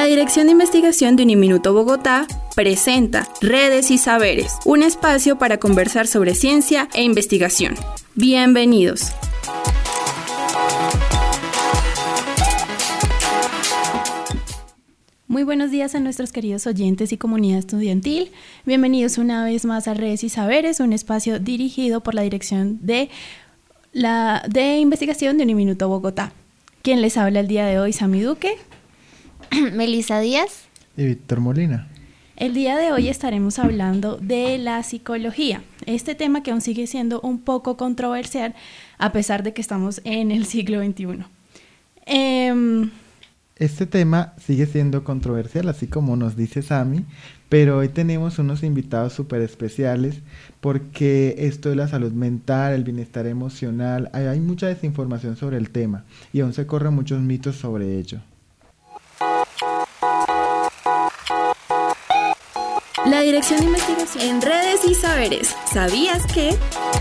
La Dirección de Investigación de Uniminuto Bogotá presenta Redes y Saberes, un espacio para conversar sobre ciencia e investigación. Bienvenidos. Muy buenos días a nuestros queridos oyentes y comunidad estudiantil. Bienvenidos una vez más a Redes y Saberes, un espacio dirigido por la Dirección de Investigación de Uniminuto Bogotá. ¿Quién les habla el día de hoy? Sami Duque, Melissa Díaz y Víctor Molina. El día de hoy estaremos hablando de la psicología, este tema que aún sigue siendo un poco controversial a pesar de que estamos en el siglo XXI. Este tema sigue siendo controversial, así como nos dice Sami, pero hoy tenemos unos invitados súper especiales porque esto de la salud mental, el bienestar emocional, hay mucha desinformación sobre el tema y aún se corren muchos mitos sobre ello. La Dirección de Investigación en Redes y Saberes. ¿Sabías que?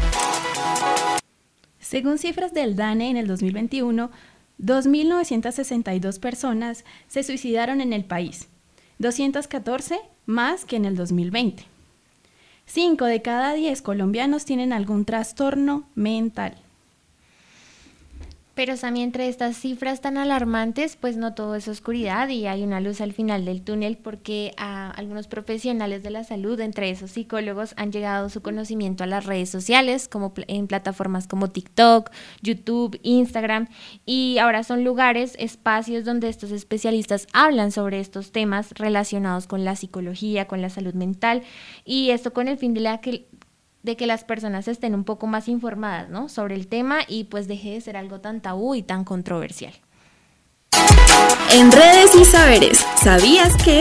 Según cifras del DANE en el 2021, 2.962 personas se suicidaron en el país, 214 más que en el 2020. 5 de cada 10 colombianos tienen algún trastorno mental. Pero Sami, entre estas cifras tan alarmantes, pues no todo es oscuridad y hay una luz al final del túnel porque algunos profesionales de la salud, entre esos psicólogos, han llegado su conocimiento a las redes sociales, como en plataformas como TikTok, YouTube, Instagram, y ahora son lugares, espacios donde estos especialistas hablan sobre estos temas relacionados con la psicología, con la salud mental, y esto con el fin de que las personas estén un poco más informadas, ¿no?, sobre el tema y pues deje de ser algo tan tabú y tan controversial. En Redes y Saberes, ¿sabías que?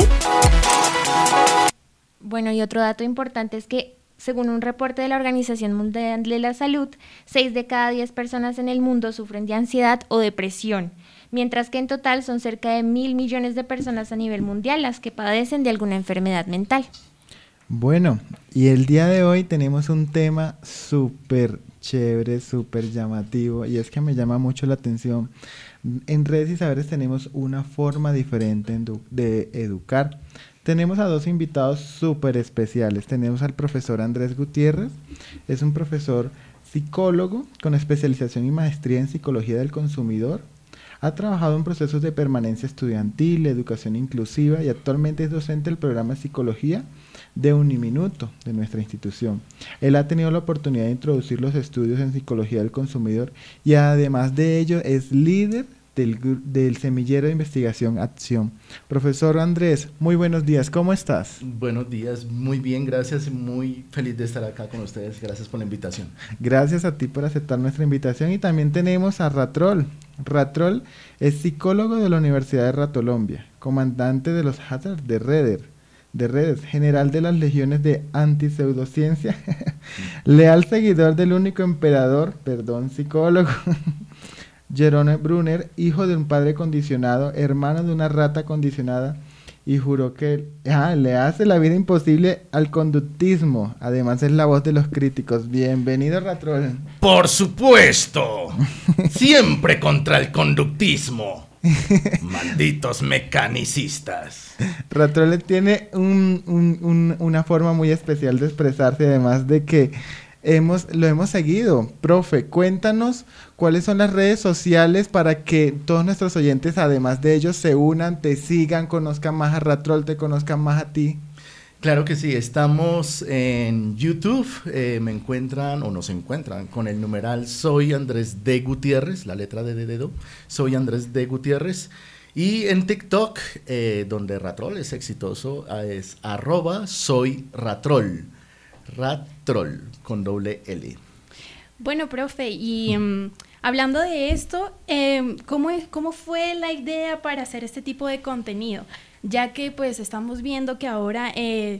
Bueno, y otro dato importante es que, según un reporte de la Organización Mundial de la Salud, 6 de cada 10 personas en el mundo sufren de ansiedad o depresión, mientras que en total son cerca de 1.000 millones de personas a nivel mundial las que padecen de alguna enfermedad mental. Bueno, y el día de hoy tenemos un tema súper chévere, súper llamativo, y es que me llama mucho la atención. En Redes y Saberes tenemos una forma diferente de educar. Tenemos a dos invitados súper especiales. Tenemos al profesor Andrés Gutiérrez, es un profesor psicólogo con especialización y maestría en psicología del consumidor. Ha trabajado en procesos de permanencia estudiantil, educación inclusiva y actualmente es docente del programa de psicología de Uniminuto, de nuestra institución. Él ha tenido la oportunidad de introducir los estudios en psicología del consumidor y además de ello es líder del semillero de investigación Acción. Profesor Andrés, muy buenos días, ¿cómo estás? Buenos días, muy bien, gracias, muy feliz de estar acá con ustedes, gracias por la invitación. Gracias a ti por aceptar nuestra invitación y también tenemos a Ratrol. Ratrol es psicólogo de la Universidad de Ratolombia, comandante de los Hazards de redes, general de las legiones de antipseudociencia, leal seguidor del único psicólogo, Jerome Brunner, hijo de un padre condicionado, hermano de una rata condicionada, y juró que le hace la vida imposible al conductismo. Además es la voz de los críticos. Bienvenido, Ratrol. ¡Por supuesto! Siempre contra el conductismo. Malditos mecanicistas. Ratrol tiene una forma muy especial de expresarse, además de que lo hemos seguido. Profe, cuéntanos cuáles son las redes sociales para que todos nuestros oyentes, además de ellos, se unan, te sigan, conozcan más a Ratrol, te conozcan más a ti. Claro que sí, estamos en YouTube, me encuentran o nos encuentran con el numeral Soy Andrés D. Gutiérrez, la letra D de dedo, Soy Andrés D. Gutiérrez, y en TikTok, donde Ratrol es exitoso, es @soyratrol, Ratrol con doble L. Bueno, profe, y hablando de esto, ¿cómo fue la idea para hacer este tipo de contenido? Ya que pues estamos viendo que ahora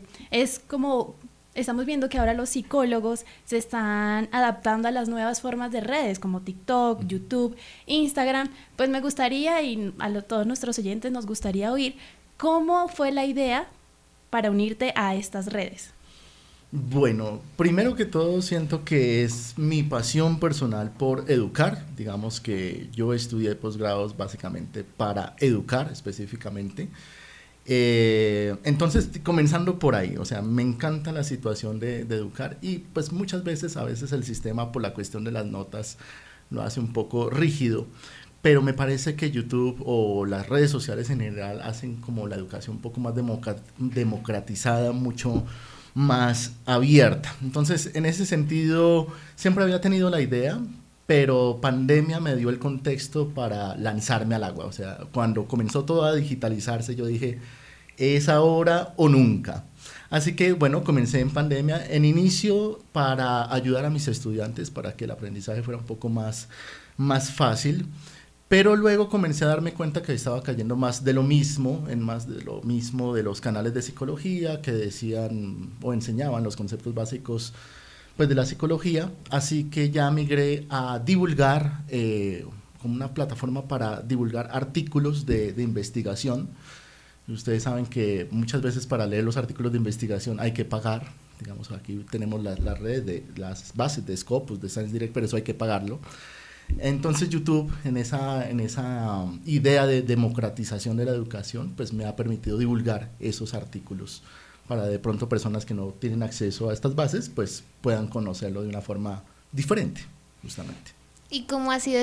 los psicólogos se están adaptando a las nuevas formas de redes como TikTok, YouTube, Instagram. Pues me gustaría, y todos nuestros oyentes nos gustaría oír, ¿cómo fue la idea para unirte a estas redes? Bueno, primero que todo siento que es mi pasión personal por educar. Digamos que yo estudié posgrados básicamente para educar específicamente. Entonces, comenzando por ahí, o sea, me encanta la situación de educar y pues muchas veces, a veces el sistema por la cuestión de las notas lo hace un poco rígido, pero me parece que YouTube o las redes sociales en general hacen como la educación un poco más democratizada, mucho más abierta. Entonces, en ese sentido, siempre había tenido la idea, pero pandemia me dio el contexto para lanzarme al agua. O sea, cuando comenzó todo a digitalizarse, yo dije, es ahora o nunca. Así que, bueno, comencé en pandemia, en inicio para ayudar a mis estudiantes, para que el aprendizaje fuera un poco más fácil, pero luego comencé a darme cuenta que estaba cayendo más de lo mismo, de los canales de psicología que decían o enseñaban los conceptos básicos pues de la psicología, así que ya migré a divulgar, como una plataforma para divulgar artículos de investigación. Ustedes saben que muchas veces para leer los artículos de investigación hay que pagar, digamos aquí tenemos las redes de las bases de Scopus, de Science Direct, pero eso hay que pagarlo. Entonces YouTube, en esa idea de democratización de la educación, pues me ha permitido divulgar esos artículos para de pronto personas que no tienen acceso a estas bases, pues puedan conocerlo de una forma diferente, justamente. ¿Y cómo ha sido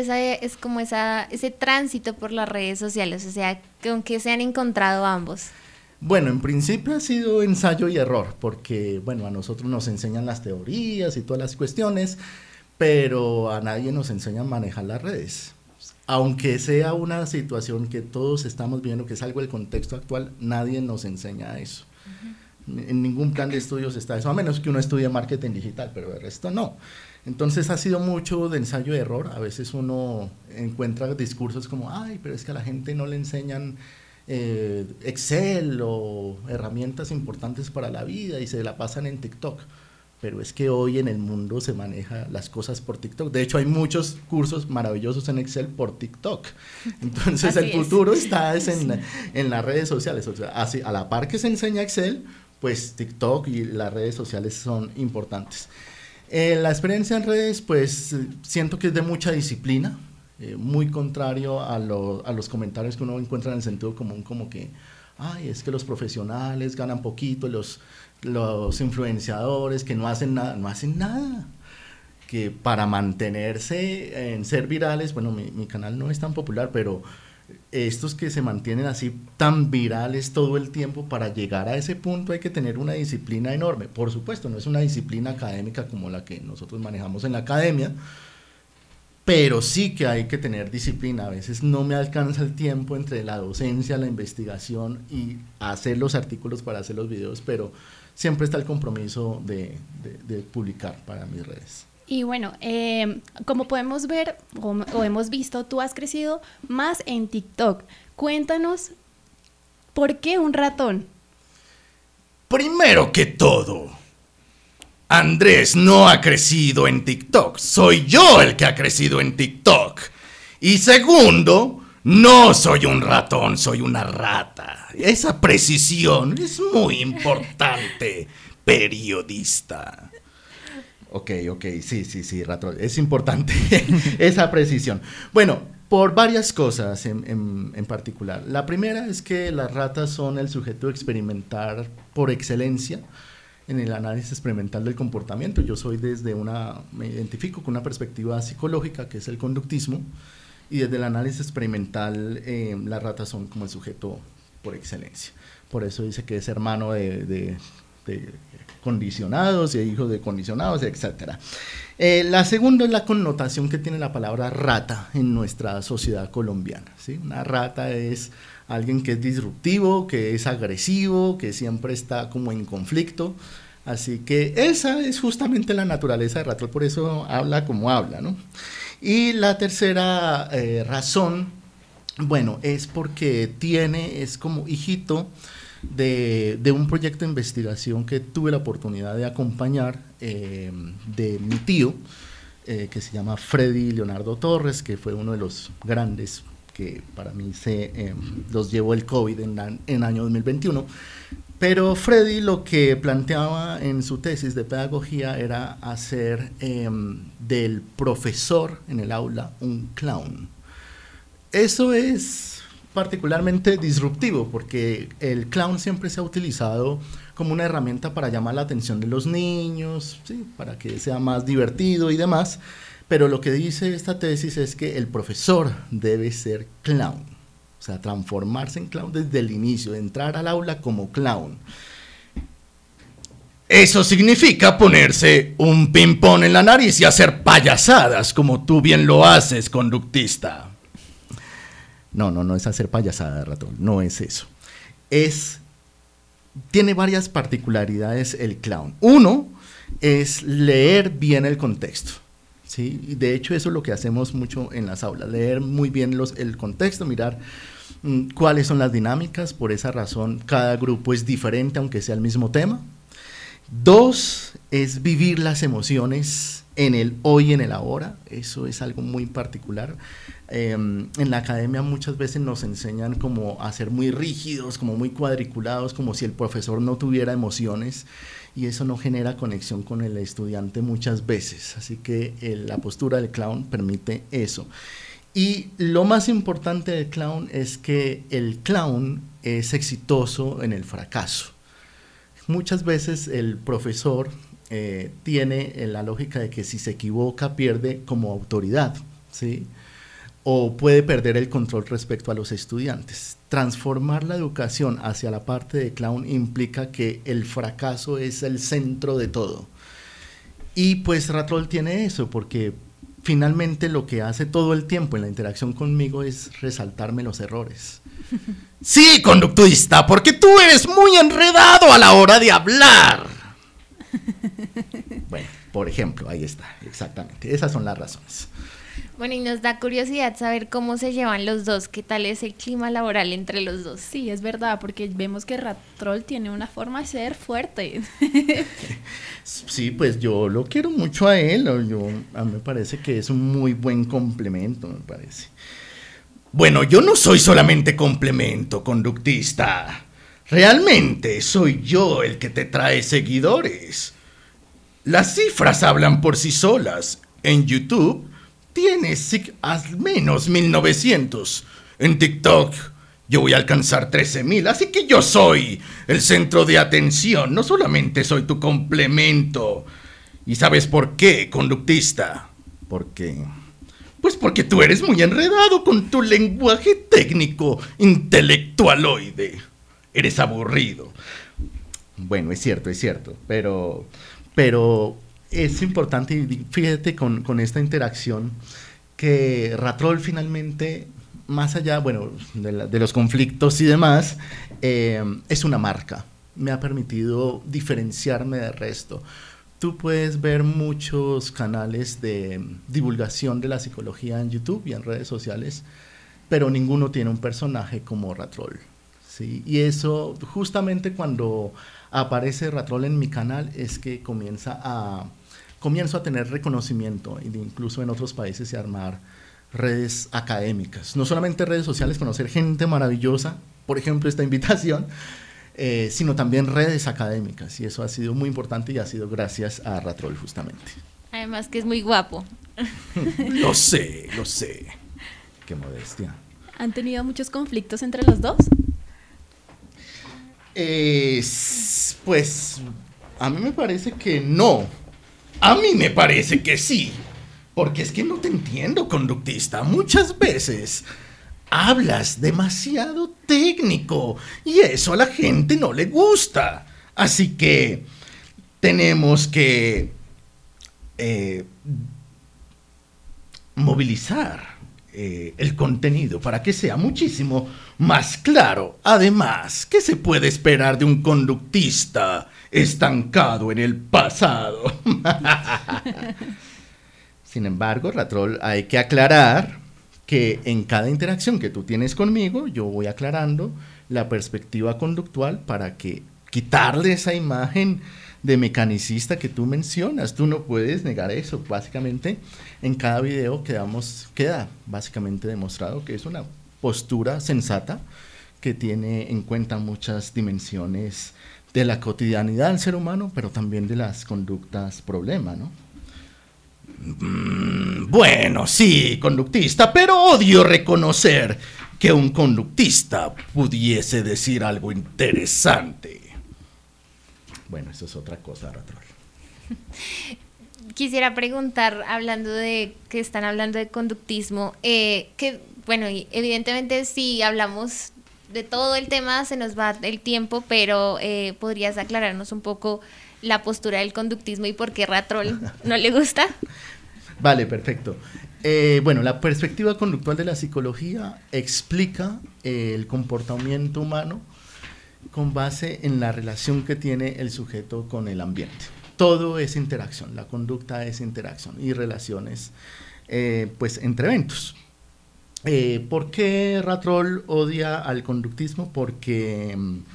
ese tránsito por las redes sociales? O sea, ¿con qué se han encontrado ambos? Bueno, en principio ha sido ensayo y error, porque bueno, a nosotros nos enseñan las teorías y todas las cuestiones, pero a nadie nos enseña a manejar las redes. Aunque sea una situación que todos estamos viendo, que es algo del contexto actual, nadie nos enseña eso. En ningún plan de estudios está eso, a menos que uno estudie marketing digital, pero el resto no. Entonces ha sido mucho de ensayo y error. A veces uno encuentra discursos como, ay, pero es que a la gente no le enseñan Excel o herramientas importantes para la vida y se la pasan en TikTok. Pero es que hoy en el mundo se maneja las cosas por TikTok. De hecho, hay muchos cursos maravillosos en Excel por TikTok. Entonces, el futuro está en las redes sociales. O sea, así, a la par que se enseña Excel, pues TikTok y las redes sociales son importantes. La experiencia en redes, pues siento que es de mucha disciplina, muy contrario a los comentarios que uno encuentra en el sentido común, como que, ay, es que los profesionales ganan poquito, los influenciadores que no hacen nada, que para mantenerse en ser virales, bueno, mi canal no es tan popular, pero estos que se mantienen así tan virales todo el tiempo, para llegar a ese punto hay que tener una disciplina enorme. Por supuesto, no es una disciplina académica como la que nosotros manejamos en la academia, pero sí que hay que tener disciplina. A veces no me alcanza el tiempo entre la docencia, la investigación y hacer los artículos para hacer los videos, pero siempre está el compromiso de publicar para mis redes. Y bueno, como podemos ver o hemos visto, tú has crecido más en TikTok. Cuéntanos, ¿por qué un ratón? Primero que todo, Andrés no ha crecido en TikTok. Soy yo el que ha crecido en TikTok. Y segundo, no soy un ratón, soy una rata. Esa precisión es muy importante, periodista. Ok, sí, ratón, es importante esa precisión. Bueno, por varias cosas en particular. La primera es que las ratas son el sujeto experimental por excelencia en el análisis experimental del comportamiento. Yo me identifico con una perspectiva psicológica, que es el conductismo, y desde el análisis experimental las ratas son como el sujeto por excelencia. Por eso dice que es hermano de condicionados y hijos de condicionados, etcétera. La segunda es la connotación que tiene la palabra rata en nuestra sociedad colombiana, ¿sí? Una rata es alguien que es disruptivo, que es agresivo, que siempre está como en conflicto. Así que esa es justamente la naturaleza de ratón, por eso habla como habla, ¿no? Y la tercera razón, bueno, es porque es como hijito de un proyecto de investigación que tuve la oportunidad de acompañar, de mi tío, que se llama Freddy Leonardo Torres, que fue uno de los grandes que para mí los llevó el COVID en año 2021. Pero Freddy lo que planteaba en su tesis de pedagogía era hacer del profesor en el aula un clown. Eso es particularmente disruptivo, porque el clown siempre se ha utilizado como una herramienta para llamar la atención de los niños, ¿sí? Para que sea más divertido y demás, pero lo que dice esta tesis es que el profesor debe ser clown, o sea, transformarse en clown desde el inicio, entrar al aula como clown. Eso significa ponerse un ping-pong en la nariz y hacer payasadas, como tú bien lo haces, conductista. No es hacer payasada, ratón, no es eso. Tiene varias particularidades el clown. Uno es leer bien el contexto, ¿sí? Y de hecho eso es lo que hacemos mucho en las aulas, leer muy bien el contexto, mirar cuáles son las dinámicas. Por esa razón cada grupo es diferente aunque sea el mismo tema. Dos, es vivir las emociones en el hoy y en el ahora. Eso es algo muy particular. En la academia muchas veces nos enseñan como a ser muy rígidos, como muy cuadriculados, como si el profesor no tuviera emociones, y eso no genera conexión con el estudiante muchas veces. Así que la postura del clown permite eso. Y lo más importante del clown es que el clown es exitoso en el fracaso. Muchas veces el profesor tiene la lógica de que si se equivoca pierde como autoridad, ¿sí? O puede perder el control respecto a los estudiantes. Transformar la educación hacia la parte de clown implica que el fracaso es el centro de todo. Y pues Ratrol tiene eso, porque finalmente lo que hace todo el tiempo en la interacción conmigo es resaltarme los errores. Sí, conductista, porque tú eres muy enredado a la hora de hablar. Bueno, por ejemplo, ahí está, exactamente, esas son las razones. Bueno, y nos da curiosidad saber cómo se llevan los dos, qué tal es el clima laboral entre los dos. Sí, es verdad, porque vemos que Ratrol tiene una forma de ser fuerte. Sí, pues yo lo quiero mucho a él, a mí me parece que es un muy buen complemento, me parece. Bueno, yo no soy solamente complemento, conductista. Realmente soy yo el que te trae seguidores. Las cifras hablan por sí solas. En YouTube tienes al menos 1900. En TikTok yo voy a alcanzar 13,000, así que yo soy el centro de atención, no solamente soy tu complemento. ¿Y sabes por qué, conductista? ¿Por qué? Pues porque tú eres muy enredado con tu lenguaje técnico intelectualoide. Eres aburrido. Bueno, es cierto, pero es importante, y fíjate con esta interacción, que Ratrol finalmente, más allá, bueno, de los conflictos y demás, es una marca. Me ha permitido diferenciarme del resto. Tú puedes ver muchos canales de divulgación de la psicología en YouTube y en redes sociales, pero ninguno tiene un personaje como Ratrol, ¿sí? Y eso, justamente cuando aparece Ratrol en mi canal, es que comienzo a tener reconocimiento, incluso en otros países, y a armar redes académicas. No solamente redes sociales, conocer gente maravillosa, por ejemplo esta invitación, sino también redes académicas, y eso ha sido muy importante y ha sido gracias a Ratrol justamente. Además que es muy guapo. Lo sé, qué modestia. ¿Han tenido muchos conflictos entre los dos? Pues a mí me parece que no. A mí me parece que sí, porque es que no te entiendo, conductista. Muchas veces hablas demasiado técnico y eso a la gente no le gusta. Así que tenemos que movilizar el contenido para que sea muchísimo más claro. Además, ¿qué se puede esperar de un conductista estancado en el pasado? Sin embargo, Ratrol, hay que aclarar que en cada interacción que tú tienes conmigo, yo voy aclarando la perspectiva conductual para que quitarle esa imagen de mecanicista que tú mencionas. Tú no puedes negar eso. Básicamente, en cada video queda básicamente demostrado que es una postura sensata que tiene en cuenta muchas dimensiones de la cotidianidad del ser humano, pero también de las conductas problema, ¿no? Bueno, sí, conductista, pero odio reconocer que un conductista pudiese decir algo interesante. Bueno, eso es otra cosa, Ratrol. Quisiera preguntar, hablando de que están hablando de conductismo, que bueno, evidentemente si hablamos de todo el tema se nos va el tiempo, pero ¿podrías aclararnos un poco la postura del conductismo y por qué Ratrol no le gusta? Vale, perfecto. Bueno, la perspectiva conductual de la psicología explica el comportamiento humano con base en la relación que tiene el sujeto con el ambiente. Todo es interacción, la conducta es interacción y relaciones pues entre eventos. ¿Por qué Ratrol odia al conductismo? Porque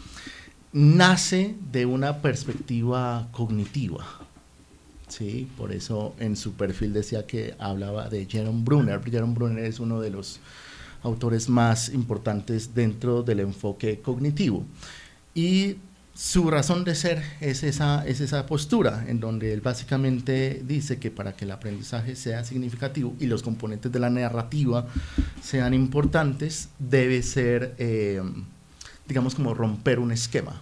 nace de una perspectiva cognitiva. Sí, por eso en su perfil decía que hablaba de Jerome Bruner. Jerome Bruner es uno de los autores más importantes dentro del enfoque cognitivo. Y su razón de ser es esa postura, en donde él básicamente dice que para que el aprendizaje sea significativo y los componentes de la narrativa sean importantes, debe ser, digamos, como romper un esquema.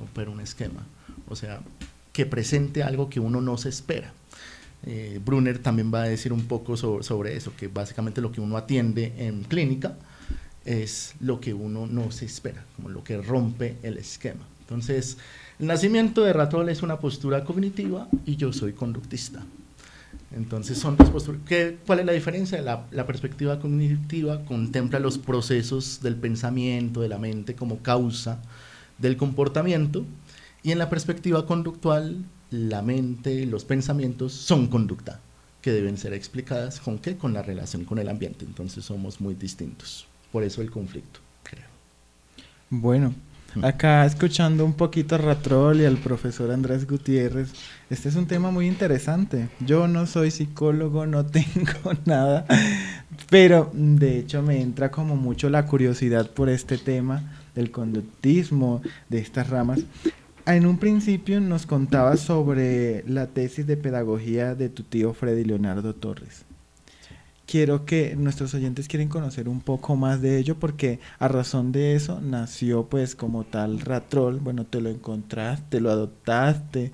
O sea, que presente algo que uno no se espera. Bruner también va a decir un poco sobre eso, que básicamente lo que uno atiende en clínica es lo que uno no se espera, como lo que rompe el esquema. Entonces, el nacimiento de Ratrol es una postura cognitiva y yo soy conductista. Entonces, son dos posturas. ¿Cuál es la diferencia? La perspectiva cognitiva contempla los procesos del pensamiento, de la mente, como causa del comportamiento, y en la perspectiva conductual, la mente y los pensamientos son conducta, que deben ser explicadas ¿con qué? Con la relación con el ambiente. Entonces, somos muy distintos. Por eso el conflicto, creo. Bueno, acá escuchando un poquito a Ratrol y al profesor Andrés Gutiérrez, este es un tema muy interesante. Yo no soy psicólogo, no tengo nada, pero de hecho me entra como mucho la curiosidad por este tema del conductismo, de estas ramas. En un principio nos contabas sobre la tesis de pedagogía de tu tío Freddy Leonardo Torres. Quiero que nuestros oyentes quieren conocer un poco más de ello porque a razón de eso nació pues como tal Ratrol. Bueno, te lo encontraste, lo adoptaste,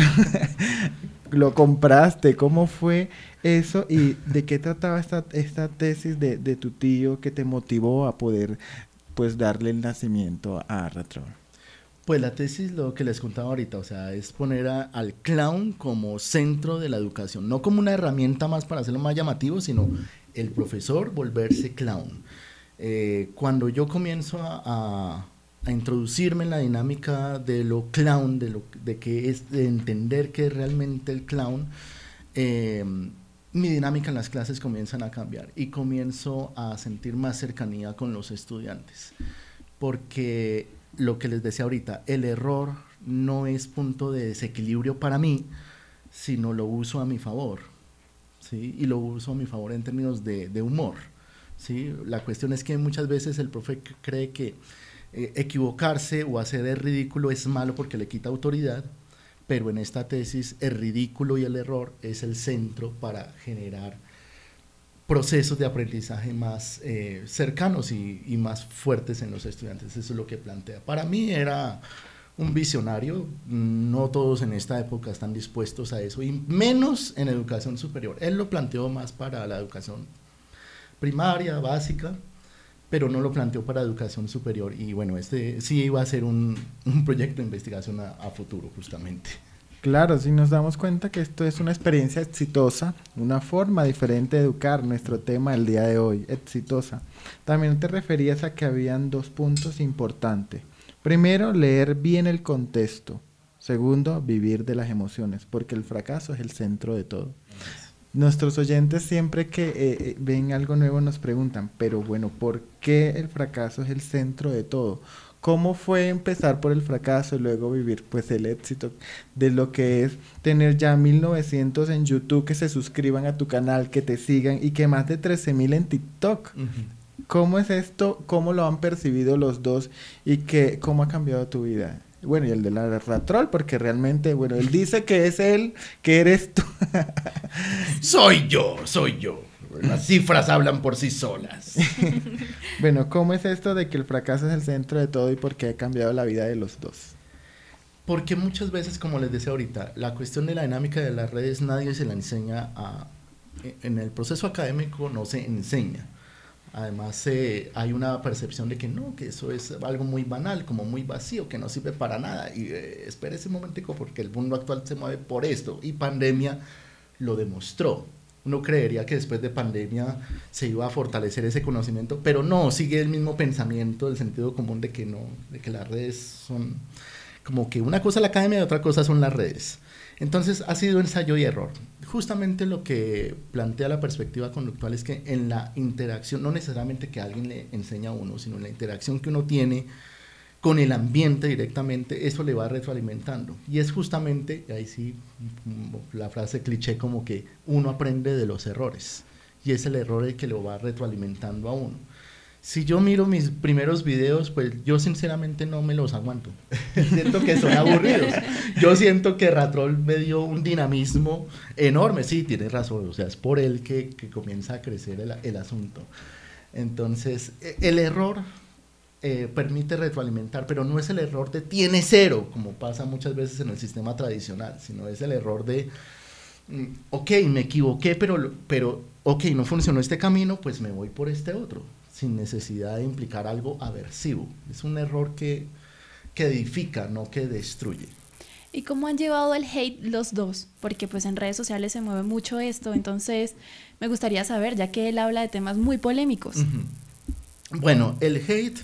lo compraste. ¿Cómo fue eso y de qué trataba esta tesis de tu tío que te motivó a poder pues darle el nacimiento a Ratrol? Pues la tesis, lo que les contaba ahorita, o sea, es poner al clown como centro de la educación, no como una herramienta más para hacerlo más llamativo, sino el profesor volverse clown. Cuando yo comienzo a introducirme en la dinámica de lo clown, de entender qué es realmente el clown, mi dinámica en las clases comienzan a cambiar y comienzo a sentir más cercanía con los estudiantes, porque lo que les decía ahorita, el error no es punto de desequilibrio para mí, sino lo uso a mi favor, ¿sí? Y lo uso a mi favor en términos de humor, ¿sí? La cuestión es que muchas veces el profe cree que equivocarse o hacer el ridículo es malo porque le quita autoridad, pero en esta tesis el ridículo y el error es el centro para generar procesos de aprendizaje más cercanos y más fuertes en los estudiantes. Eso es lo que plantea. Para mí era un visionario, no todos en esta época están dispuestos a eso, y menos en educación superior. Él lo planteó más para la educación primaria, básica, pero no lo planteó para educación superior, y bueno, este sí iba a ser un proyecto de investigación a futuro, justamente. Claro, si nos damos cuenta que esto es una experiencia exitosa, una forma diferente de educar, nuestro tema del día de hoy, exitosa. También te referías a que habían 2 puntos importantes. Primero, leer bien el contexto. Segundo, vivir de las emociones, porque el fracaso es el centro de todo. Nuestros oyentes siempre que ven algo nuevo nos preguntan, pero bueno, ¿por qué el fracaso es el centro de todo? ¿Cómo fue empezar por el fracaso y luego vivir pues el éxito de lo que es tener ya 1900 en YouTube, que se suscriban a tu canal, que te sigan y que más de 13,000 en TikTok? ¿Cómo es esto? ¿Cómo lo han percibido los dos? ¿Y cómo ha cambiado tu vida? Bueno, y el de la Ratrol, porque realmente, bueno, él dice que es él, que eres tú. Soy yo. Las cifras hablan por sí solas. Bueno, ¿cómo es esto de que el fracaso es el centro de todo y por qué ha cambiado la vida de los dos? Porque muchas veces, como les decía ahorita, la cuestión de la dinámica de las redes nadie se la enseña en el proceso académico no se enseña. Además, hay una percepción de que no, que eso es algo muy banal, como muy vacío, que no sirve para nada. Y espérese un momentico, porque el mundo actual se mueve por esto, y pandemia lo demostró. Uno creería que después de pandemia se iba a fortalecer ese conocimiento, pero no, sigue el mismo pensamiento, el sentido común de que no, de que las redes son como que una cosa es la academia y otra cosa son las redes. Entonces ha sido ensayo y error. Justamente lo que plantea la perspectiva conductual es que en la interacción, no necesariamente que alguien le enseña a uno, sino en la interacción que uno tiene con el ambiente directamente, eso le va retroalimentando. Y es justamente, ahí sí, la frase cliché como que uno aprende de los errores. Y es el error el que lo va retroalimentando a uno. Si yo miro mis primeros videos, pues yo sinceramente no me los aguanto. Siento que son aburridos. Yo siento que Ratrol me dio un dinamismo enorme. Sí, tienes razón, o sea, es por él que comienza a crecer el asunto. Entonces, el error permite retroalimentar, pero no es el error de tiene cero, como pasa muchas veces en el sistema tradicional, sino es el error de, ok, me equivoqué, pero ok, no funcionó este camino, pues me voy por este otro, sin necesidad de implicar algo aversivo. Es un error que edifica, no que destruye. ¿Y cómo han llevado el hate los dos? Porque pues en redes sociales se mueve mucho esto, entonces me gustaría saber, ya que él habla de temas muy polémicos. Bueno, el hate,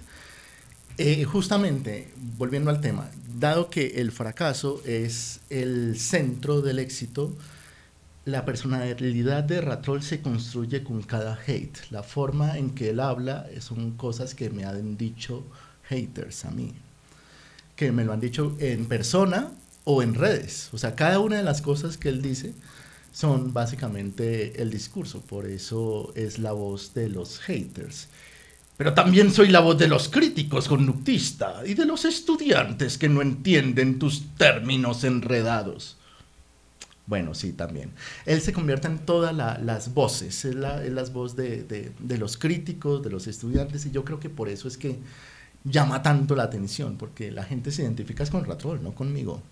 justamente, volviendo al tema, dado que el fracaso es el centro del éxito, la personalidad de Ratrol se construye con cada hate. La forma en que él habla son cosas que me han dicho haters a mí, que me lo han dicho en persona o en redes. O sea, cada una de las cosas que él dice son básicamente el discurso. Por eso es la voz de los haters. Pero también soy la voz de los críticos conductistas y de los estudiantes que no entienden tus términos enredados. Bueno, sí, también. Él se convierte en todas las voces, es la voz de los críticos, de los estudiantes, y yo creo que por eso es que llama tanto la atención, porque la gente se identifica con Ratrol, no conmigo.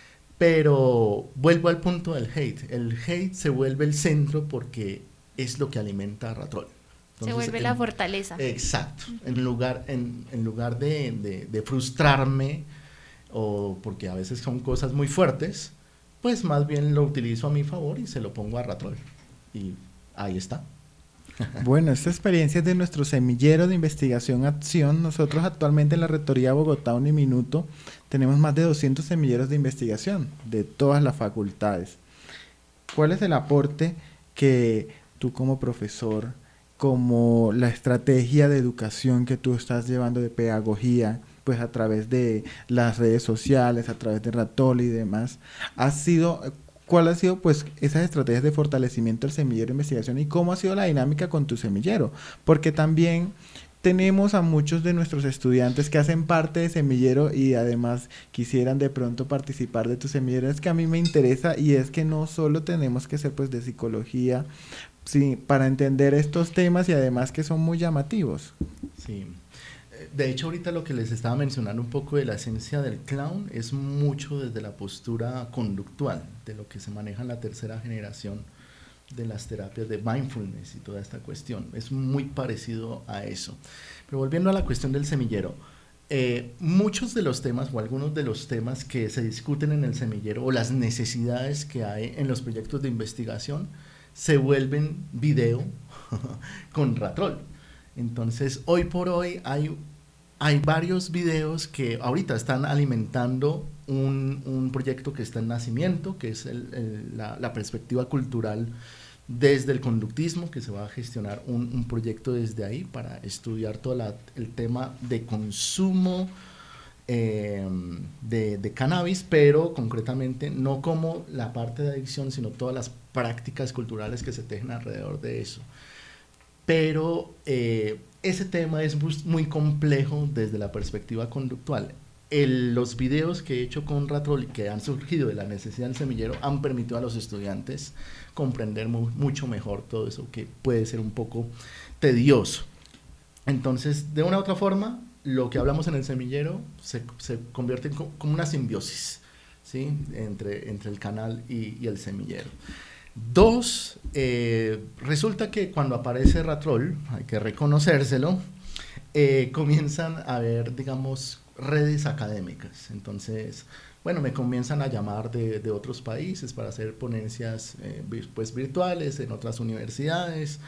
Pero vuelvo al punto del hate. El hate se vuelve el centro porque es lo que alimenta a Ratrol. Entonces, se vuelve la fortaleza. Exacto. En lugar de frustrarme, o porque a veces son cosas muy fuertes, pues más bien lo utilizo a mi favor y se lo pongo a Ratrol. Y ahí está. Bueno, esta experiencia es de nuestro semillero de investigación acción. Nosotros actualmente en la Rectoría de Bogotá Uniminuto tenemos más de 200 semilleros de investigación de todas las facultades. ¿Cuál es el aporte que tú como profesor, como la estrategia de educación que tú estás llevando de pedagogía, pues a través de las redes sociales, a través de Ratrol y demás, cuál ha sido pues esas estrategias de fortalecimiento del semillero de investigación y cómo ha sido la dinámica con tu semillero? Porque también tenemos a muchos de nuestros estudiantes que hacen parte de semillero y además quisieran de pronto participar de tu semillero. Es que a mí me interesa, y es que no solo tenemos que ser pues de psicología, sí, para entender estos temas, y además que son muy llamativos. Sí. De hecho, ahorita lo que les estaba mencionando un poco de la esencia del clown es mucho desde la postura conductual, de lo que se maneja en la tercera generación de las terapias de mindfulness y toda esta cuestión. Es muy parecido a eso. Pero volviendo a la cuestión del semillero, muchos de los temas o algunos de los temas que se discuten en el semillero o las necesidades que hay en los proyectos de investigación se vuelven video con Ratrol. Entonces, hoy por hoy hay varios videos que ahorita están alimentando un proyecto que está en nacimiento, que es la perspectiva cultural desde el conductismo, que se va a gestionar un proyecto desde ahí para estudiar todo el tema de consumo de cannabis, pero concretamente no como la parte de adicción, sino todas las prácticas culturales que se tejen alrededor de eso. Pero ese tema es muy complejo desde la perspectiva conductual. Los videos que he hecho con Ratrol, que han surgido de la necesidad del semillero, han permitido a los estudiantes comprender mucho mejor todo eso, que puede ser un poco tedioso. Entonces, de una u otra forma, lo que hablamos en el semillero se convierte en como una simbiosis, ¿sí? Entre el canal y el semillero. Dos, resulta que cuando aparece Ratrol, hay que reconocérselo, comienzan a haber, digamos, redes académicas. Entonces, bueno, me comienzan a llamar de otros países para hacer ponencias pues, virtuales en otras universidades.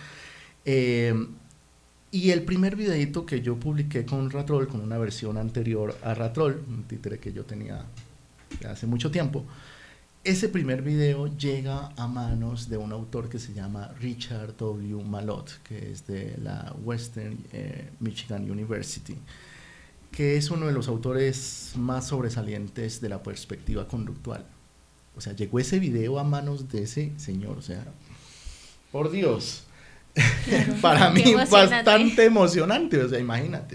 Y el primer videito que yo publiqué con Ratrol, con una versión anterior a Ratrol, un títere que yo tenía hace mucho tiempo, ese primer video llega a manos de un autor que se llama Richard W. Malott, que es de la Western Michigan University, que es uno de los autores más sobresalientes de la perspectiva conductual. O sea, llegó ese video a manos de ese señor, o sea, por Dios, claro, para mí bastante emocionante, o sea, imagínate.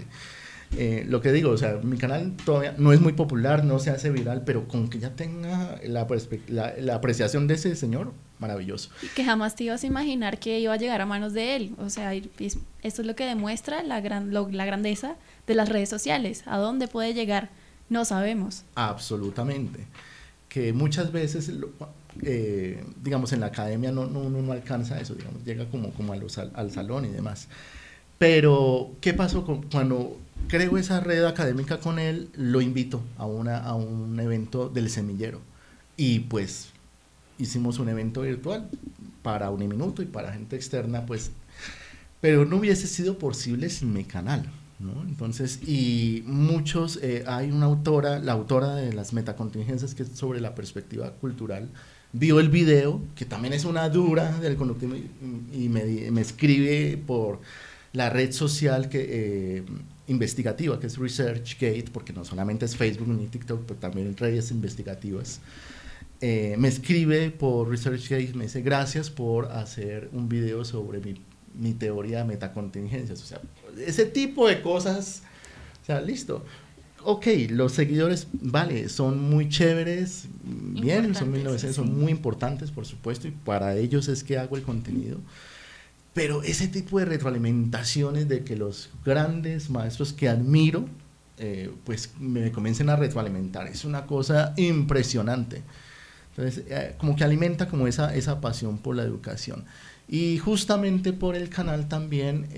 Lo que digo, o sea, mi canal todavía no es muy popular, no se hace viral, pero con que ya tenga la apreciación de ese señor, maravilloso. Y que jamás te ibas a imaginar que iba a llegar a manos de él. O sea, esto es lo que demuestra la grandeza de las redes sociales. ¿A dónde puede llegar? No sabemos. Absolutamente. Que muchas veces, digamos, en la academia uno no alcanza eso, digamos, llega como al salón y demás. Pero, ¿qué pasó cuando creo esa red académica con él? Lo invito a un evento del semillero. Y pues hicimos un evento virtual para Uniminuto y para gente externa, pues, pero no hubiese sido posible sin mi canal, ¿no? Entonces, y muchos, hay una autora, la autora de las metacontingencias, que es sobre la perspectiva cultural, vio el video, que también es una dura del conductismo, y me escribe por la red social investigativa, que es ResearchGate, porque no solamente es Facebook ni TikTok, pero también redes investigativas. Me escribe por ResearchGate, me dice gracias por hacer un video sobre mi teoría de metacontingencias. O sea, ese tipo de cosas, o sea, listo. Ok, los seguidores, vale, son muy chéveres, bien, son 1900, sí, son muy importantes, por supuesto, y para ellos es que hago el contenido. Pero ese tipo de retroalimentaciones de que los grandes maestros que admiro, pues me comiencen a retroalimentar, es una cosa impresionante. Entonces, como que alimenta como esa pasión por la educación. Y justamente por el canal también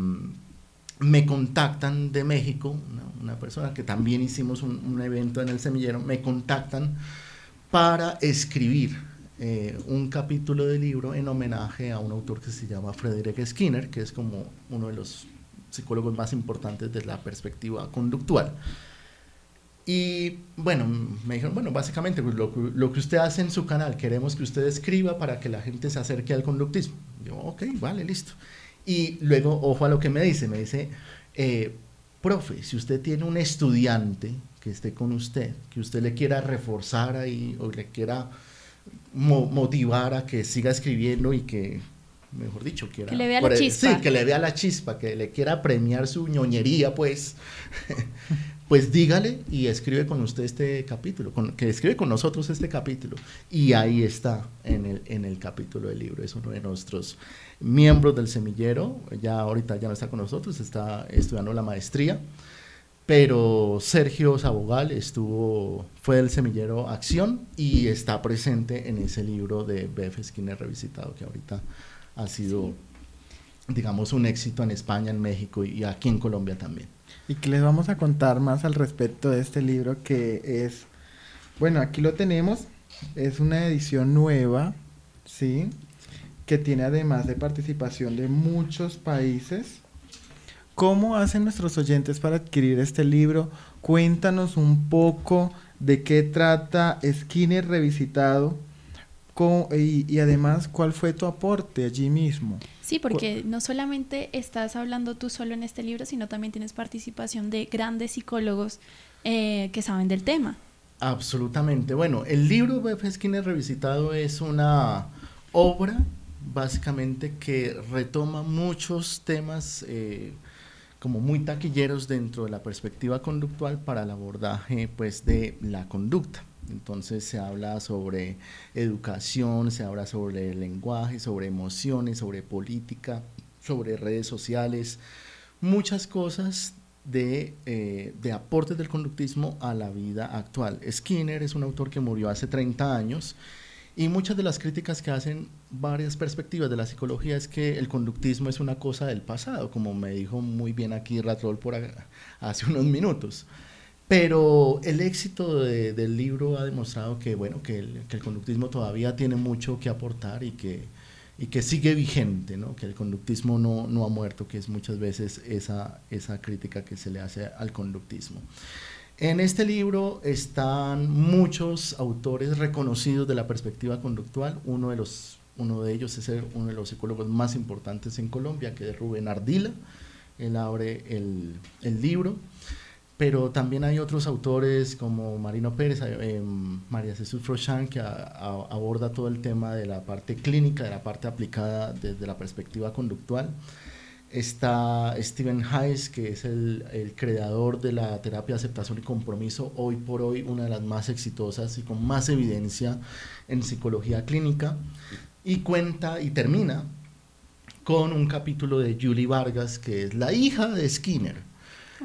me contactan de México, una persona que también hicimos un evento en el semillero, me contactan para escribir un capítulo de libro en homenaje a un autor que se llama Frederick Skinner, que es como uno de los psicólogos más importantes de la perspectiva conductual. Y bueno, me dijeron, bueno, básicamente pues, lo que usted hace en su canal, queremos que usted escriba para que la gente se acerque al conductismo. Yo, ok, vale, listo. Y luego, ojo a lo que me dice, profe, si usted tiene un estudiante que esté con usted, que usted le quiera reforzar ahí, o le quiera motivar a que siga escribiendo y que, mejor dicho, quiera, que le vea la chispa. Sí, que le vea la chispa, que le quiera premiar su ñoñería, pues, pues dígale y escribe con usted este capítulo, que escribe con nosotros este capítulo. Y ahí está en el capítulo del libro. Es uno de nuestros miembros del semillero, ya ahorita ya no está con nosotros, está estudiando la maestría. Pero Sergio Sabogal fue del semillero Acción y está presente en ese libro de B.F. Skinner revisitado, que ahorita ha sido, digamos, un éxito en España, en México y aquí en Colombia también. Y que les vamos a contar más al respecto de este libro, que es, bueno, aquí lo tenemos, es una edición nueva, ¿sí? Que tiene además de participación de muchos países. ¿Cómo hacen nuestros oyentes para adquirir este libro? Cuéntanos un poco de qué trata Skinner revisitado y además cuál fue tu aporte allí mismo. Sí, porque no solamente estás hablando tú solo en este libro, sino también tienes participación de grandes psicólogos que saben del tema. Absolutamente. Bueno, el libro B.F. Skinner revisitado es una obra básicamente que retoma muchos temas como muy taquilleros dentro de la perspectiva conductual para el abordaje pues de la conducta. Entonces se habla sobre educación, se habla sobre el lenguaje, sobre emociones, sobre política, sobre redes sociales, muchas cosas de aportes del conductismo a la vida actual. Skinner es un autor que murió hace 30 años y muchas de las críticas que hacen varias perspectivas de la psicología es que el conductismo es una cosa del pasado, como me dijo muy bien aquí Ratrol hace unos minutos. Pero el éxito del libro ha demostrado que, bueno, que el conductismo todavía tiene mucho que aportar y que sigue vigente, ¿no? Que el conductismo no ha muerto, que es muchas veces esa crítica que se le hace al conductismo. En este libro están muchos autores reconocidos de la perspectiva conductual. Uno de ellos es uno de los psicólogos más importantes en Colombia, que es Rubén Ardila. Él abre el libro. Pero también hay otros autores como Marino Pérez, María Jesús Frochan, que aborda todo el tema de la parte clínica, de la parte aplicada desde la perspectiva conductual. Está Stephen Hayes, que es el creador de la terapia de aceptación y compromiso, hoy por hoy una de las más exitosas y con más evidencia en psicología clínica, y cuenta y termina con un capítulo de Julie Vargas, que es la hija de Skinner.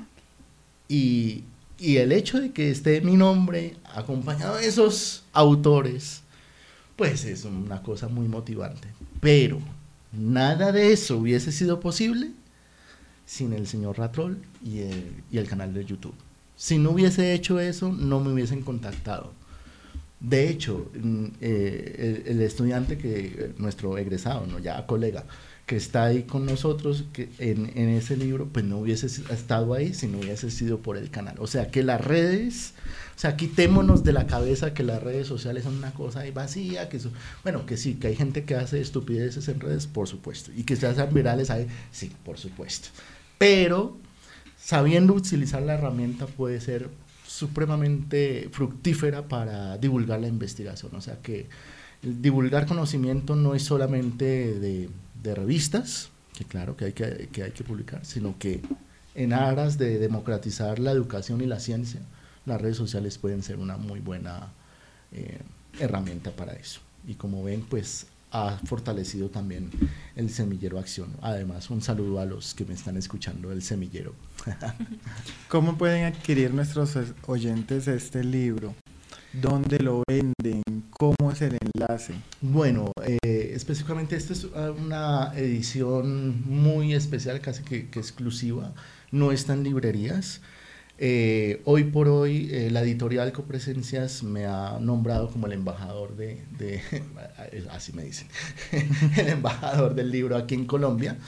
Y el hecho de que esté mi nombre acompañado de esos autores, pues es una cosa muy motivante. Pero nada de eso hubiese sido posible sin el señor Ratrol y el canal de YouTube. Si no hubiese hecho eso, no me hubiesen contactado. De hecho, el estudiante nuestro egresado, ¿no? Ya colega, que está ahí con nosotros, que en ese libro, pues no hubiese estado ahí si no hubiese sido por el canal. O sea, que las redes, o sea, quitémonos de la cabeza que las redes sociales son una cosa ahí vacía, bueno, que sí, que hay gente que hace estupideces en redes, por supuesto, y que se hacen virales ahí, sí, por supuesto. Pero, sabiendo utilizar la herramienta puede ser supremamente fructífera para divulgar la investigación. O sea, que divulgar conocimiento no es solamente de revistas, que claro que hay que publicar, sino que en aras de democratizar la educación y la ciencia, las redes sociales pueden ser una muy buena herramienta para eso. Y como ven, pues ha fortalecido también el Semillero Acción. Además, un saludo a los que me están escuchando del Semillero. ¿Cómo pueden adquirir nuestros oyentes este libro? ¿Dónde lo venden? ¿Cómo es el enlace? Bueno, específicamente esta es una edición muy especial, casi que exclusiva, no está en librerías. Hoy por hoy la editorial Copresencias me ha nombrado como el embajador así me dicen, el embajador del libro aquí en Colombia.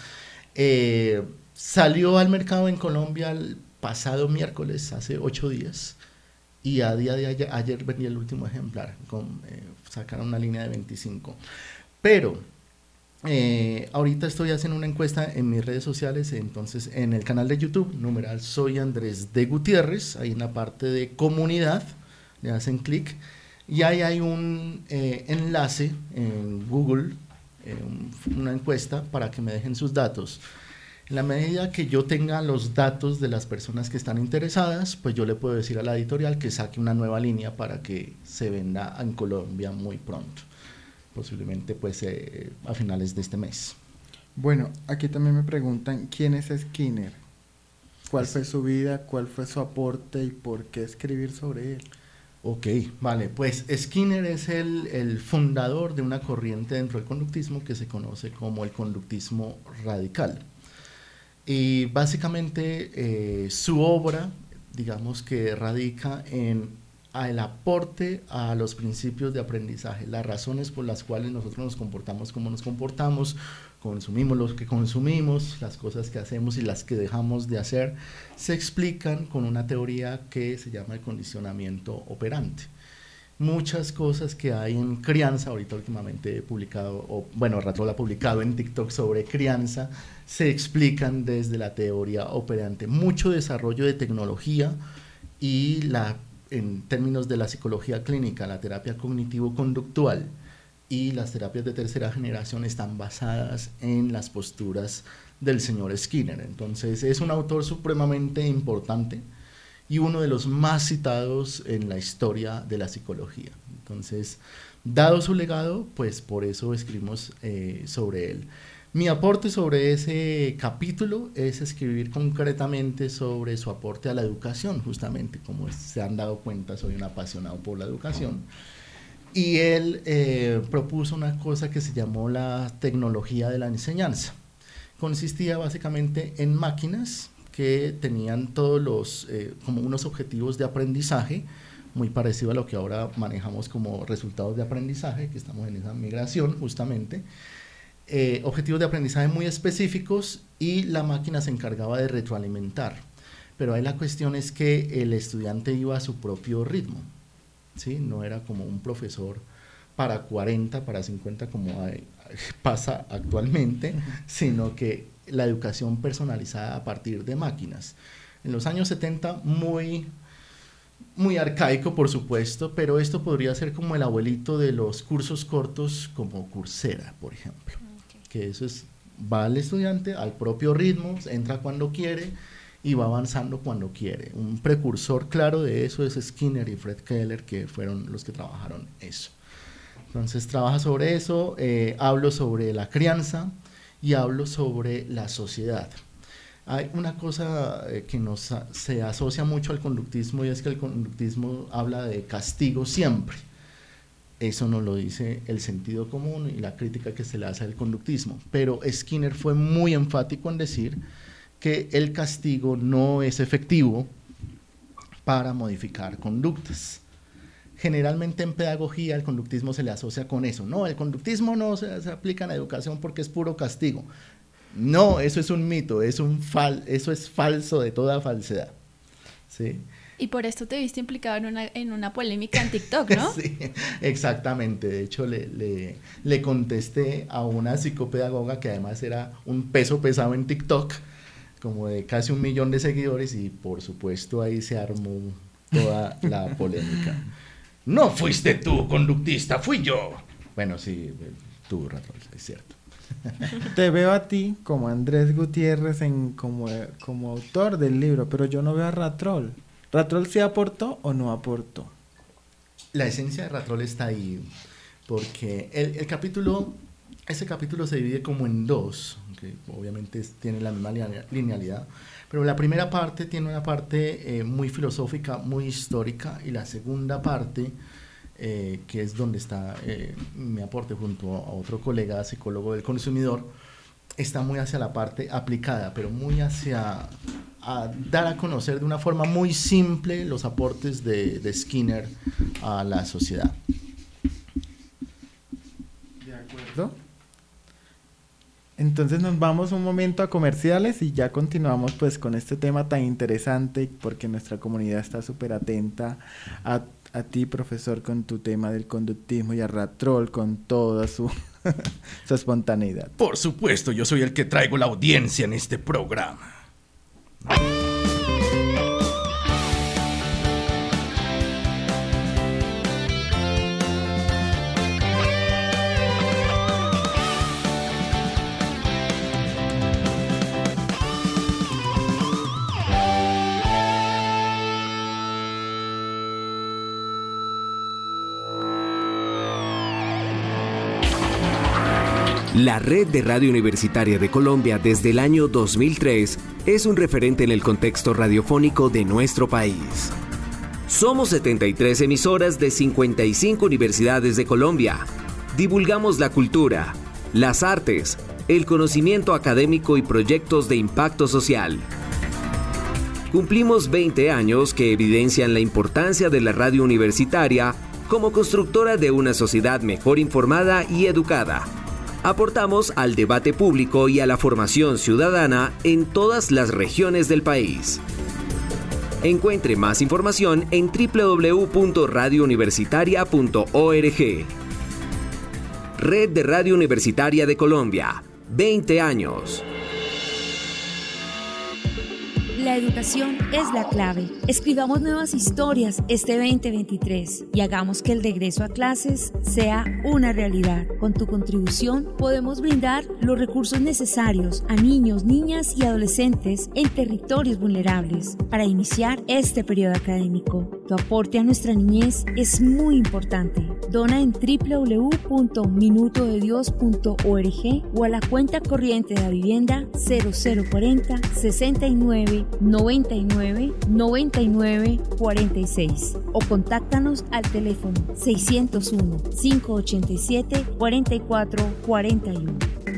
Salió al mercado en Colombia el pasado miércoles, hace 8 días. Y a día de ayer vendí el último ejemplar, sacaron una línea de 25. Pero ahorita estoy haciendo una encuesta en mis redes sociales, entonces en el canal de YouTube, numeral Soy Andrés de Gutiérrez, ahí en la parte de comunidad, le hacen clic, y ahí hay un enlace en Google, una encuesta para que me dejen sus datos. En la medida que yo tenga los datos de las personas que están interesadas, pues yo le puedo decir a la editorial que saque una nueva línea para que se venda en Colombia muy pronto, posiblemente pues a finales de este mes. Bueno, aquí también me preguntan, ¿quién es Skinner? ¿Cuál fue su vida? ¿Cuál fue su aporte? ¿Y por qué escribir sobre él? Ok, vale, pues Skinner es el fundador de una corriente dentro del conductismo que se conoce como el conductismo radical. Y básicamente su obra, digamos que radica en el aporte a los principios de aprendizaje, las razones por las cuales nosotros nos comportamos como nos comportamos, consumimos lo que consumimos, las cosas que hacemos y las que dejamos de hacer, se explican con una teoría que se llama el condicionamiento operante. Muchas cosas que hay en crianza, ahorita últimamente he publicado, Ratrol ha publicado en TikTok sobre crianza, se explican desde la teoría operante. Mucho desarrollo de tecnología y en términos de la psicología clínica, la terapia cognitivo-conductual y las terapias de tercera generación están basadas en las posturas del señor Skinner. Entonces es un autor supremamente importante y uno de los más citados en la historia de la psicología. Entonces, dado su legado, pues por eso escribimos sobre él. Mi aporte sobre ese capítulo es escribir concretamente sobre su aporte a la educación, justamente, como se han dado cuenta, soy un apasionado por la educación. Y él propuso una cosa que se llamó la tecnología de la enseñanza. Consistía básicamente en máquinas que tenían todos los, como unos objetivos de aprendizaje, muy parecido a lo que ahora manejamos como resultados de aprendizaje, que estamos en esa migración justamente. Objetivos de aprendizaje muy específicos, y la máquina se encargaba de retroalimentar. Pero ahí la cuestión es que el estudiante iba a su propio ritmo, ¿sí? No era como un profesor para 40, para 50 como pasa actualmente, sino que la educación personalizada a partir de máquinas. En los años 70 muy arcaico, por supuesto, pero esto podría ser como el abuelito de los cursos cortos como Coursera, por ejemplo. Que eso es, va al estudiante al propio ritmo, entra cuando quiere y va avanzando cuando quiere. Un precursor claro de eso es Skinner y Fred Keller, que fueron los que trabajaron eso. Entonces trabaja sobre eso, hablo sobre la crianza y hablo sobre la sociedad. Hay una cosa que se asocia mucho al conductismo, y es que el conductismo habla de castigo siempre. Eso nos lo dice el sentido común y la crítica que se le hace al conductismo. Pero Skinner fue muy enfático en decir que el castigo no es efectivo para modificar conductas. Generalmente en pedagogía el conductismo se le asocia con eso. No, el conductismo no se aplica en la educación porque es puro castigo. No, eso es un mito, eso es falso de toda falsedad. ¿Sí? Y por esto te viste implicado en una polémica en TikTok, ¿no? Sí, exactamente. De hecho, le contesté a una psicopedagoga que además era un peso pesado en TikTok, como de casi 1 millón de seguidores, y por supuesto ahí se armó toda la polémica. No fuiste tú, conductista, fui yo. Bueno, sí, tú, Ratrol, es cierto. Te veo a ti como Andrés Gutiérrez como autor del libro, pero yo no veo a Ratrol. ¿Ratrol sí aportó o no aportó? La esencia de Ratrol está ahí, porque ese capítulo se divide como en dos, que obviamente tiene la misma linealidad, pero la primera parte tiene una parte muy filosófica, muy histórica, y la segunda parte, que es donde está mi aporte junto a otro colega psicólogo del consumidor, está muy hacia la parte aplicada, pero muy hacia a dar a conocer de una forma muy simple los aportes de Skinner a la sociedad. De acuerdo. Entonces nos vamos un momento a comerciales y ya continuamos pues con este tema tan interesante, porque nuestra comunidad está súper atenta a ti, profesor, con tu tema del conductismo, y a Ratrol con toda su espontaneidad. Por supuesto, yo soy el que traigo la audiencia en este programa. La Red de Radio Universitaria de Colombia desde el año 2003 es un referente en el contexto radiofónico de nuestro país. Somos 73 emisoras de 55 universidades de Colombia. Divulgamos la cultura, las artes, el conocimiento académico y proyectos de impacto social. Cumplimos 20 años que evidencian la importancia de la radio universitaria como constructora de una sociedad mejor informada y educada. Aportamos al debate público y a la formación ciudadana en todas las regiones del país. Encuentre más información en www.radiouniversitaria.org. Red de Radio Universitaria de Colombia, 20 años. La educación es la clave. Escribamos nuevas historias este 2023 y hagamos que el regreso a clases sea una realidad. Con tu contribución podemos brindar los recursos necesarios a niños, niñas y adolescentes en territorios vulnerables para iniciar este periodo académico. Tu aporte a nuestra niñez es muy importante. Dona en www.minutodedios.org o a la cuenta corriente de la vivienda 0040 69 99 99 46 o contáctanos al teléfono 601 587 44 41.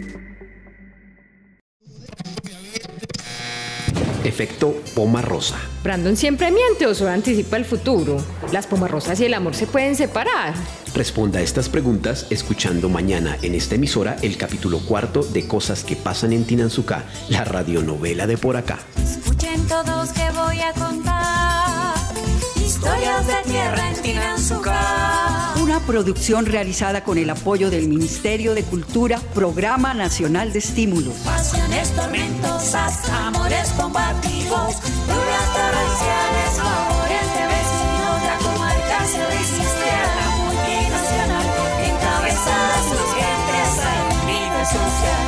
Efecto Poma Rosa. Brandon siempre miente o solo anticipa el futuro. Las pomas rosas y el amor se pueden separar. Responda a estas preguntas escuchando mañana en esta emisora el capítulo 4 de Cosas que pasan en Tinanzuca, la radionovela de por acá. Escuchen todos que voy a contar historias de tierra en Tinanzuca. Una producción realizada con el apoyo del Ministerio de Cultura, Programa Nacional de Estímulos. Pasiones tormentosas, amores combativos, lluvias torrenciales, favores de vecinos, la comarca se resiste a la multinacional, encabezadas sus gentes al líder social.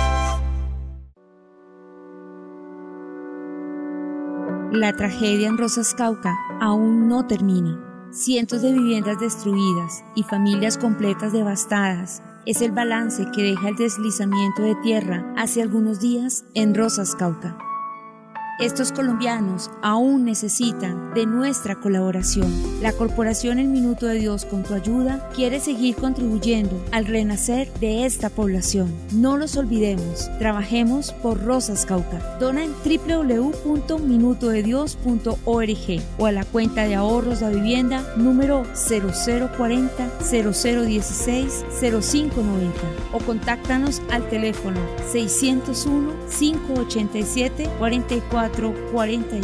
La tragedia en Rosas Cauca aún no termina. Cientos de viviendas destruidas y familias completas devastadas es el balance que deja el deslizamiento de tierra hace algunos días en Rosas Cauca. Estos colombianos aún necesitan de nuestra colaboración. La Corporación El Minuto de Dios, con tu ayuda, quiere seguir contribuyendo al renacer de esta población. No los olvidemos. Trabajemos por Rosas Cauca. Dona en www.minutodedios.org o a la cuenta de ahorros de vivienda número 0040 0016 0590 o contáctanos al teléfono 601 587 44 41.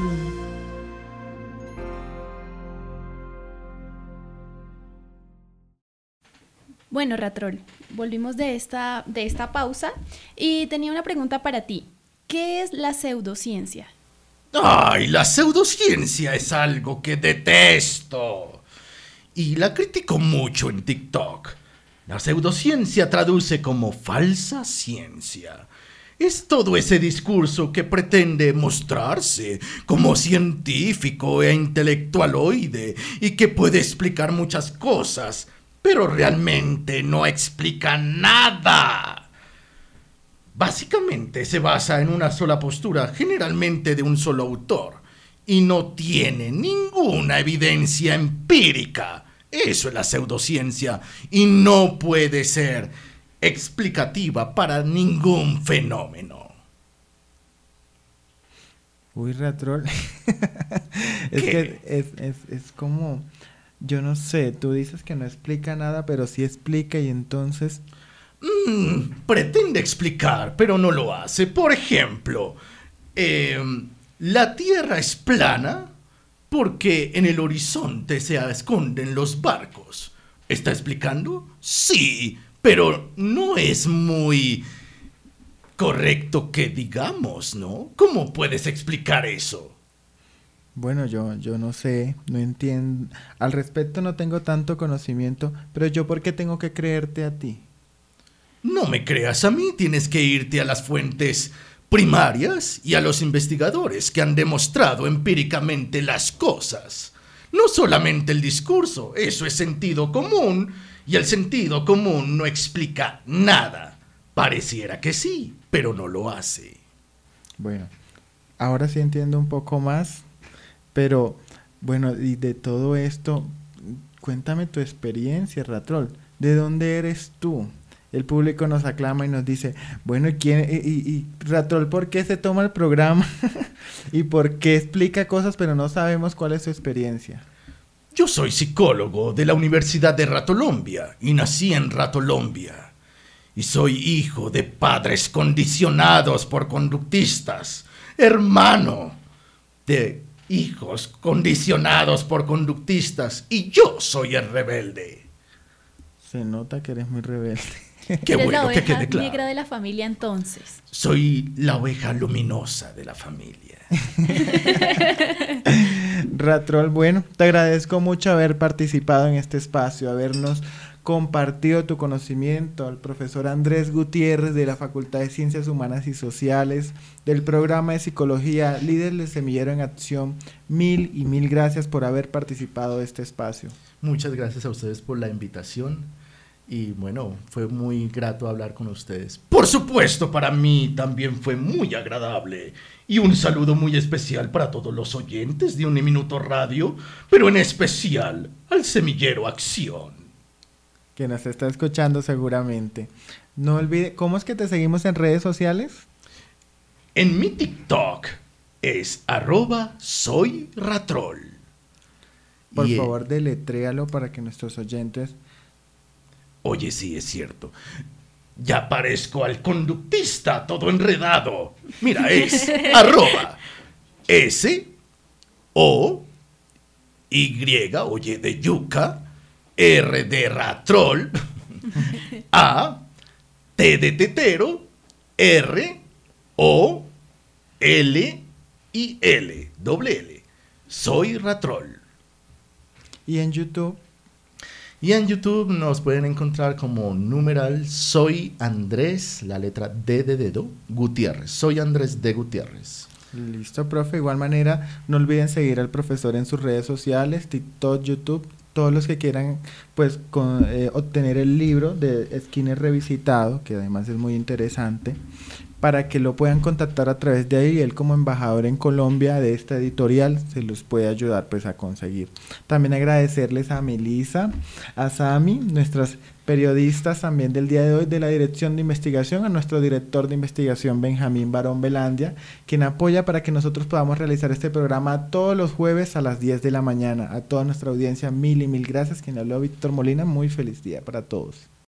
Bueno, Ratrol, volvimos de esta pausa y tenía una pregunta para ti. ¿Qué es la pseudociencia? ¡Ay, la pseudociencia es algo que detesto! Y la critico mucho en TikTok. La pseudociencia traduce como falsa ciencia. Es todo ese discurso que pretende mostrarse como científico e intelectualoide y que puede explicar muchas cosas, pero realmente no explica nada. Básicamente se basa en una sola postura, generalmente de un solo autor, y no tiene ninguna evidencia empírica. Eso es la pseudociencia y no puede ser explicativa para ningún fenómeno. Uy, Ratrol. Es que es como, yo no sé, tú dices que no explica nada, pero sí explica y entonces... Pretende explicar, pero no lo hace. Por ejemplo, la Tierra es plana porque en el horizonte se esconden los barcos. ¿Está explicando? Sí, pero no es muy correcto que digamos, ¿no? ¿Cómo puedes explicar eso? Bueno, yo no sé, no entiendo. Al respecto no tengo tanto conocimiento, pero yo ¿por qué tengo que creerte a ti? No me creas a mí, tienes que irte a las fuentes primarias y a los investigadores que han demostrado empíricamente las cosas. No solamente el discurso, eso es sentido común. Y el sentido común no explica nada. Pareciera que sí, pero no lo hace. Bueno, ahora sí entiendo un poco más, pero bueno, y de todo esto, cuéntame tu experiencia, Ratrol. ¿De dónde eres tú? El público nos aclama y nos dice, bueno, ¿y Ratrol por qué se toma el programa? ¿Y por qué explica cosas pero no sabemos cuál es su experiencia? Yo soy psicólogo de la Universidad de Ratolombia y nací en Ratolombia. Y soy hijo de padres condicionados por conductistas, hermano de hijos condicionados por conductistas, y yo soy el rebelde. Se nota que eres muy rebelde. Qué Eres bueno la que oveja quede claro. negra de la familia entonces. Soy la oveja luminosa de la familia. Ratrol, bueno, te agradezco mucho haber participado en este espacio, habernos compartido tu conocimiento, al profesor Andrés Gutiérrez de la Facultad de Ciencias Humanas y Sociales, del programa de Psicología Líder del Semillero en Acción. Mil gracias por haber participado de este espacio. Muchas gracias a ustedes por la invitación y bueno, fue muy grato hablar con ustedes. Por supuesto, para mí también fue muy agradable y un saludo muy especial para todos los oyentes de Un Minuto Radio, pero en especial al Semillero Acción. Que nos está escuchando seguramente. No olvide, ¿cómo es que te seguimos en redes sociales? En mi TikTok es @soyratrol. Por favor, deletréalo para que nuestros oyentes... Oye, sí, es cierto. Ya parezco al conductista todo enredado. Mira, es @SOY, oye, de yuca, R de ratrol, A, T de tetero, ROLIL. Soy Ratrol. ¿Y en YouTube? Y en YouTube nos pueden encontrar como numeral Soy Andrés, la letra D de dedo, Gutiérrez. Soy Andrés D. Gutiérrez. Listo, profe. De igual manera, no olviden seguir al profesor en sus redes sociales, TikTok, YouTube. Todos los que quieran pues obtener el libro de Skinner revisitado, que además es muy interesante, para que lo puedan contactar a través de ahí. Él, como embajador en Colombia de esta editorial, se los puede ayudar pues a conseguir. También agradecerles a Melissa, a Sami, nuestras periodistas también del día de hoy de la Dirección de Investigación, a nuestro director de investigación Benjamín Barón Velandia, quien apoya para que nosotros podamos realizar este programa todos los jueves a las 10 de la mañana. A toda nuestra audiencia, mil gracias. Quien habló, Víctor Molina. Muy feliz día para todos.